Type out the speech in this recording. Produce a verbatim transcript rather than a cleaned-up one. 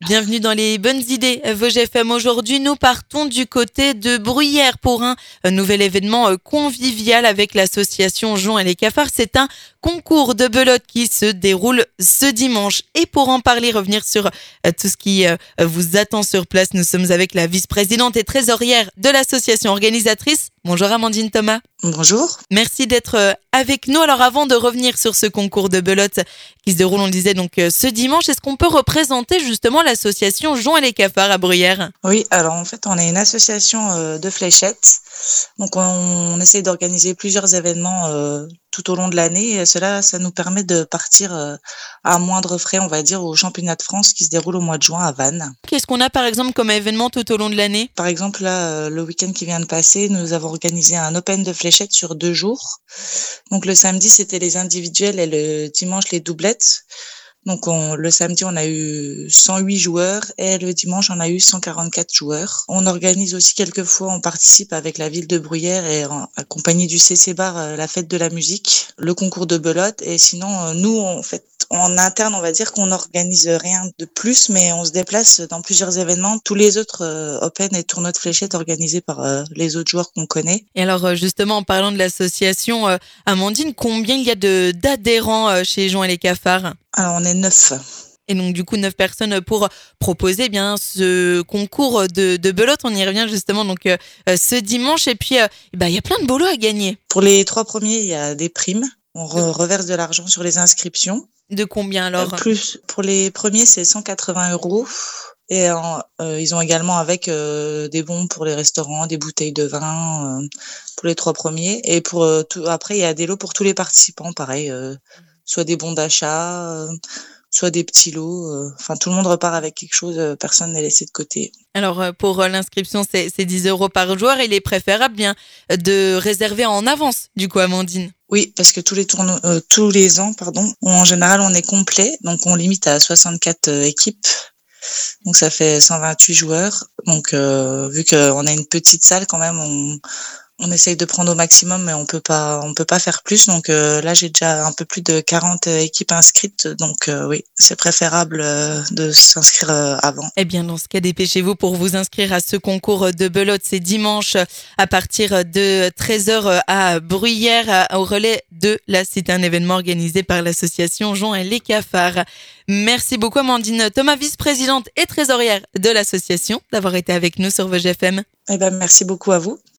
Bienvenue dans les bonnes idées Vosges F M. Aujourd'hui, nous partons du côté de Bruyères pour un nouvel événement convivial avec l'association Jon et les Cafards. C'est un concours de belote qui se déroule ce dimanche. Et pour en parler, revenir sur tout ce qui vous attend sur place, nous sommes avec la vice-présidente et trésorière de l'association organisatrice. Bonjour Amandine Thomas. Bonjour. Merci d'être avec nous. Alors avant de revenir sur ce concours de belote qui se déroule, on le disait donc ce dimanche, est-ce qu'on peut représenter justement l'association Jon et les Cafards à Bruyères ? Oui, alors en fait on est une association de fléchettes. Donc on, on essaie d'organiser plusieurs événements euh, tout au long de l'année et cela, ça nous permet de partir euh, à moindre frais, on va dire, au championnat de France qui se déroule au mois de juin à Vannes. Qu'est-ce qu'on a par exemple comme événement tout au long de l'année ? Par exemple là, euh, le week-end qui vient de passer, nous avons organisé un open de fléchettes sur deux jours. Donc le samedi c'était les individuels et le dimanche les doublettes. Donc on, le samedi, on a eu cent huit joueurs et le dimanche, on a eu cent quarante-quatre joueurs. On organise aussi quelquefois, on participe avec la ville de Bruyères et en accompagné du C C Bar, euh, la fête de la musique, le concours de belote. Et sinon, euh, nous, en fait, en interne, on va dire qu'on n'organise rien de plus, mais on se déplace dans plusieurs événements. Tous les autres euh, Open et tournois de fléchettes organisés par euh, les autres joueurs qu'on connaît. Et alors justement, en parlant de l'association, euh, Amandine, combien il y a de d'adhérents euh, chez Jon et les Cafards ? Alors on est neuf. Et donc du coup neuf personnes pour proposer bien ce concours de, de belote. On y revient justement donc euh, ce dimanche. Et puis euh, bah, il y a plein de bolos à gagner. Pour les trois premiers, il y a des primes. On re- reverse de l'argent sur les inscriptions. De combien alors ? Euh, plus pour les premiers, c'est cent quatre-vingts euros. Et en, euh, ils ont également avec euh, des bons pour les restaurants, des bouteilles de vin euh, pour les trois premiers. Et pour euh, tout, après, il y a des lots pour tous les participants, pareil. Euh, soit des bons d'achat, euh, soit des petits lots. Euh, enfin, tout le monde repart avec quelque chose, euh, personne n'est laissé de côté. Alors, pour l'inscription, c'est, c'est dix euros par joueur et il est préférable bien de réserver en avance, du coup, Amandine. Oui, parce que tous les tournois, euh, tous les ans, pardon, en général, on est complet, donc on limite à soixante-quatre euh, équipes. Donc ça fait cent vingt-huit joueurs. Donc euh, vu qu'on a une petite salle quand même, on on essaye de prendre au maximum, mais on peut pas, on peut pas faire plus. Donc euh, là, j'ai déjà un peu plus de quarante équipes inscrites. Donc euh, oui, c'est préférable euh, de s'inscrire euh, avant. Eh bien, dans ce cas, dépêchez-vous pour vous inscrire à ce concours de belote. C'est dimanche à partir de treize heures à Bruyères, au relais de la Cité, un événement organisé par l'association Jon et les Cafards. Merci beaucoup Amandine Thomas, vice-présidente et trésorière de l'association, d'avoir été avec nous sur Vosges F M. Eh ben, merci beaucoup à vous.